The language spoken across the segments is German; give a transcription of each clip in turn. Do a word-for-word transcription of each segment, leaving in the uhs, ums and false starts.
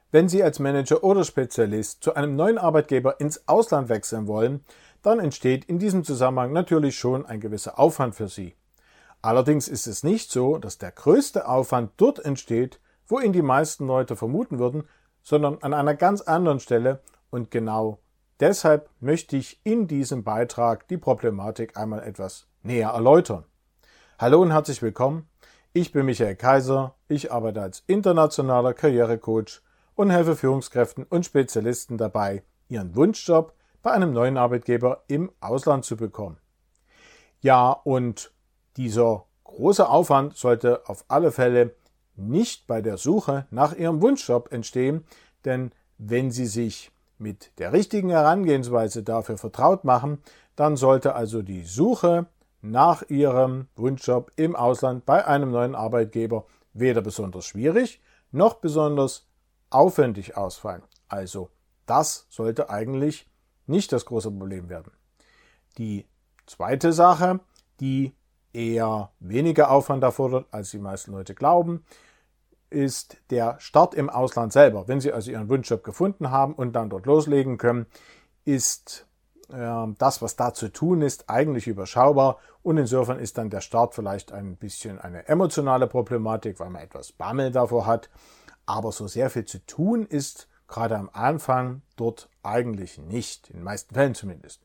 Wenn Sie als Manager oder Spezialist zu einem neuen Arbeitgeber ins Ausland wechseln wollen, dann entsteht in diesem Zusammenhang natürlich schon ein gewisser Aufwand für Sie. Allerdings ist es nicht so, dass der größte Aufwand dort entsteht, wo ihn die meisten Leute vermuten würden, sondern an einer ganz anderen Stelle, und genau deshalb möchte ich in diesem Beitrag die Problematik einmal etwas näher erläutern. Hallo und herzlich willkommen. Ich bin Michael Kaiser, ich arbeite als internationaler Karrierecoach und helfe Führungskräften und Spezialisten dabei, ihren Wunschjob bei einem neuen Arbeitgeber im Ausland zu bekommen. Ja, und dieser große Aufwand sollte auf alle Fälle nicht bei der Suche nach Ihrem Wunschjob entstehen, denn wenn Sie sich mit der richtigen Herangehensweise dafür vertraut machen, dann sollte also die Suche nach Ihrem Wunschjob im Ausland bei einem neuen Arbeitgeber weder besonders schwierig noch besonders aufwendig ausfallen. Also das sollte eigentlich nicht das große Problem werden. Die zweite Sache, die eher weniger Aufwand erfordert, als die meisten Leute glauben, ist der Start im Ausland selber. Wenn Sie also Ihren Wunschjob gefunden haben und dann dort loslegen können, ist äh, das, was da zu tun ist, eigentlich überschaubar, und insofern ist dann der Start vielleicht ein bisschen eine emotionale Problematik, weil man etwas Bammel davor hat, aber so sehr viel zu tun ist gerade am Anfang dort eigentlich nicht, in den meisten Fällen zumindest.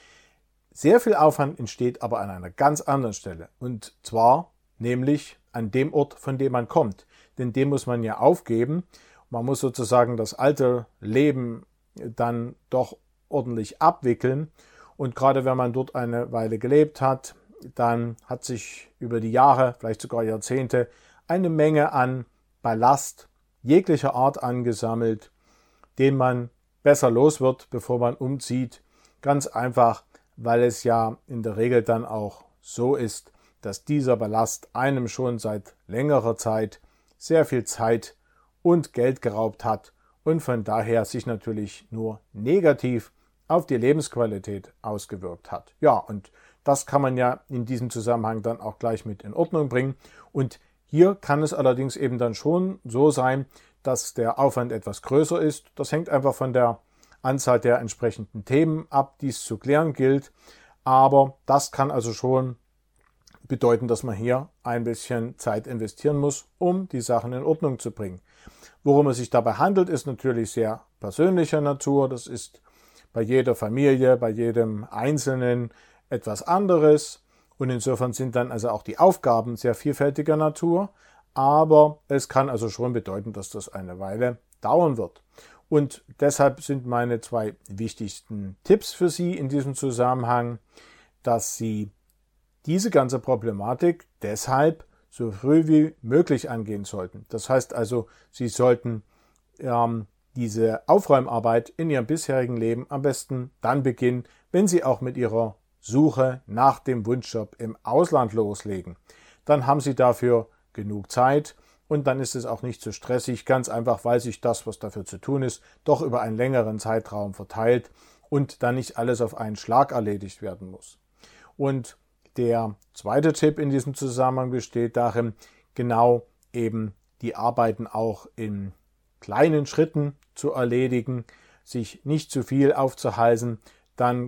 Sehr viel Aufwand entsteht aber an einer ganz anderen Stelle, und zwar nämlich an dem Ort, von dem man kommt. Denn den muss man ja aufgeben. Man muss sozusagen das alte Leben dann doch ordentlich abwickeln. Und gerade wenn man dort eine Weile gelebt hat, dann hat sich über die Jahre, vielleicht sogar Jahrzehnte, eine Menge an Ballast jeglicher Art angesammelt, den man besser los wird, bevor man umzieht. Ganz einfach, weil es ja in der Regel dann auch so ist, dass dieser Ballast einem schon seit längerer Zeit sehr viel Zeit und Geld geraubt hat und von daher sich natürlich nur negativ auf die Lebensqualität ausgewirkt hat. Ja, und das kann man ja in diesem Zusammenhang dann auch gleich mit in Ordnung bringen. Und hier kann es allerdings eben dann schon so sein, dass der Aufwand etwas größer ist. Das hängt einfach von der Anzahl der entsprechenden Themen ab, die es zu klären gilt. Aber das kann also schon bedeuten, dass man hier ein bisschen Zeit investieren muss, um die Sachen in Ordnung zu bringen. Worum es sich dabei handelt, ist natürlich sehr persönlicher Natur. Das ist bei jeder Familie, bei jedem Einzelnen etwas anderes. Und insofern sind dann also auch die Aufgaben sehr vielfältiger Natur. Aber es kann also schon bedeuten, dass das eine Weile dauern wird. Und deshalb sind meine zwei wichtigsten Tipps für Sie in diesem Zusammenhang, dass Sie diese ganze Problematik deshalb so früh wie möglich angehen sollten. Das heißt also, Sie sollten ähm, diese Aufräumarbeit in Ihrem bisherigen Leben am besten dann beginnen, wenn Sie auch mit Ihrer Suche nach dem Wunschjob im Ausland loslegen. Dann haben Sie dafür genug Zeit und dann ist es auch nicht so stressig, ganz einfach, weil sich das, was dafür zu tun ist, doch über einen längeren Zeitraum verteilt und dann nicht alles auf einen Schlag erledigt werden muss. Und der zweite Tipp in diesem Zusammenhang besteht darin, genau eben die Arbeiten auch in kleinen Schritten zu erledigen, sich nicht zu viel aufzuhalsen. Dann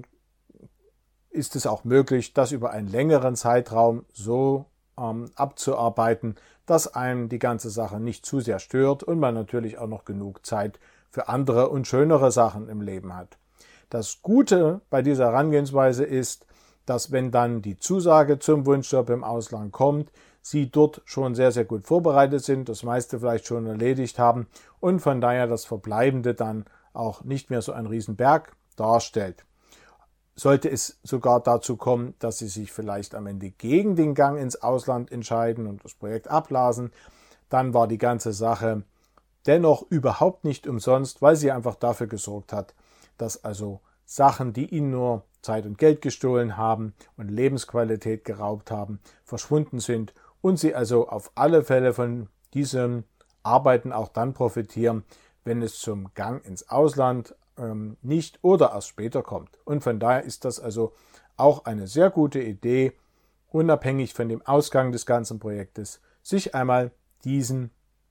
ist es auch möglich, das über einen längeren Zeitraum so ähm, abzuarbeiten, dass einem die ganze Sache nicht zu sehr stört und man natürlich auch noch genug Zeit für andere und schönere Sachen im Leben hat. Das Gute bei dieser Herangehensweise ist, dass wenn dann die Zusage zum Wunschjob im Ausland kommt, Sie dort schon sehr, sehr gut vorbereitet sind, das meiste vielleicht schon erledigt haben und von daher das Verbleibende dann auch nicht mehr so ein Riesenberg darstellt. Sollte es sogar dazu kommen, dass Sie sich vielleicht am Ende gegen den Gang ins Ausland entscheiden und das Projekt abblasen, dann war die ganze Sache dennoch überhaupt nicht umsonst, weil sie einfach dafür gesorgt hat, dass also Sachen, die Ihnen nur Zeit und Geld gestohlen haben und Lebensqualität geraubt haben, verschwunden sind und Sie also auf alle Fälle von diesen Arbeiten auch dann profitieren, wenn es zum Gang ins Ausland ähm, nicht oder erst später kommt. Und von daher ist das also auch eine sehr gute Idee, unabhängig von dem Ausgang des ganzen Projektes, sich einmal diesen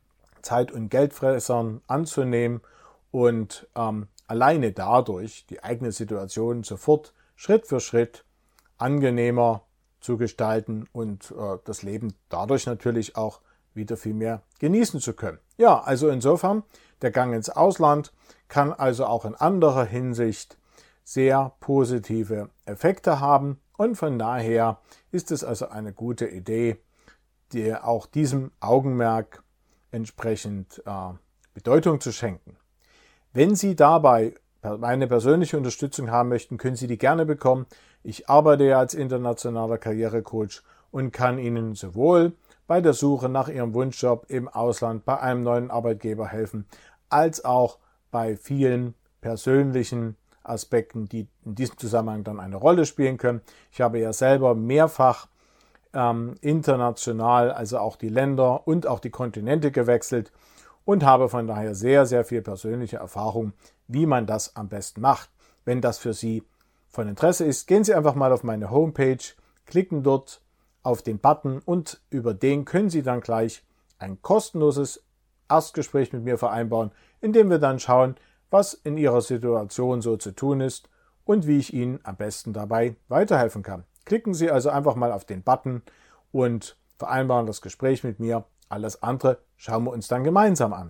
Zeit- und Geldfressern anzunehmen und ähm, alleine dadurch die eigene Situation sofort Schritt für Schritt angenehmer zu gestalten und äh, das Leben dadurch natürlich auch wieder viel mehr genießen zu können. Ja, also insofern, der Gang ins Ausland kann also auch in anderer Hinsicht sehr positive Effekte haben und von daher ist es also eine gute Idee, die auch diesem Augenmerk entsprechend äh, Bedeutung zu schenken. Wenn Sie dabei meine persönliche Unterstützung haben möchten, können Sie die gerne bekommen. Ich arbeite ja als internationaler Karrierecoach und kann Ihnen sowohl bei der Suche nach Ihrem Wunschjob im Ausland bei einem neuen Arbeitgeber helfen, als auch bei vielen persönlichen Aspekten, die in diesem Zusammenhang dann eine Rolle spielen können. Ich habe ja selber mehrfach ähm, international, also auch die Länder und auch die Kontinente gewechselt und habe von daher sehr, sehr viel persönliche Erfahrung, wie man das am besten macht. Wenn das für Sie von Interesse ist, gehen Sie einfach mal auf meine Homepage, klicken dort auf den Button und über den können Sie dann gleich ein kostenloses Erstgespräch mit mir vereinbaren, in dem wir dann schauen, was in Ihrer Situation so zu tun ist und wie ich Ihnen am besten dabei weiterhelfen kann. Klicken Sie also einfach mal auf den Button und vereinbaren das Gespräch mit mir. Alles andere schauen wir uns dann gemeinsam an.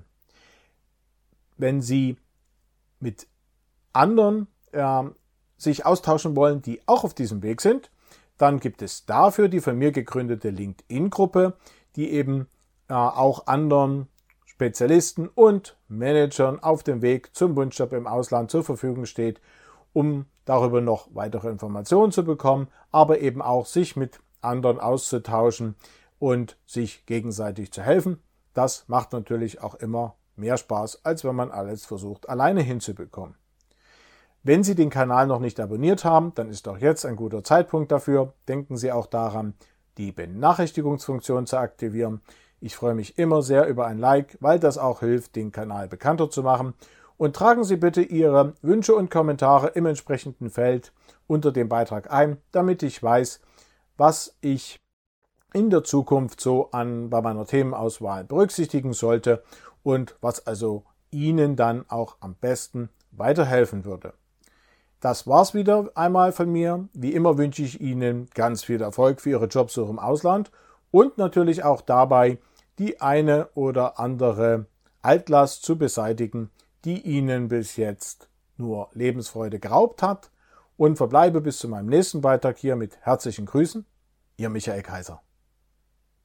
Wenn Sie mit anderen äh, sich austauschen wollen, die auch auf diesem Weg sind, dann gibt es dafür die von mir gegründete LinkedIn-Gruppe, die eben äh, auch anderen Spezialisten und Managern auf dem Weg zum Wunschjob im Ausland zur Verfügung steht, um darüber noch weitere Informationen zu bekommen, aber eben auch sich mit anderen auszutauschen und sich gegenseitig zu helfen. Das macht natürlich auch immer mehr Spaß, als wenn man alles versucht, alleine hinzubekommen. Wenn Sie den Kanal noch nicht abonniert haben, dann ist auch jetzt ein guter Zeitpunkt dafür. Denken Sie auch daran, die Benachrichtigungsfunktion zu aktivieren. Ich freue mich immer sehr über ein Like, weil das auch hilft, den Kanal bekannter zu machen. Und tragen Sie bitte Ihre Wünsche und Kommentare im entsprechenden Feld unter dem Beitrag ein, damit ich weiß, was ich in der Zukunft so an bei meiner Themenauswahl berücksichtigen sollte und was also Ihnen dann auch am besten weiterhelfen würde. Das war's wieder einmal von mir. Wie immer wünsche ich Ihnen ganz viel Erfolg für Ihre Jobsuche im Ausland und natürlich auch dabei, die eine oder andere Altlast zu beseitigen, die Ihnen bis jetzt nur Lebensfreude geraubt hat, und verbleibe bis zu meinem nächsten Beitrag hier mit herzlichen Grüßen. Ihr Michael Kaiser.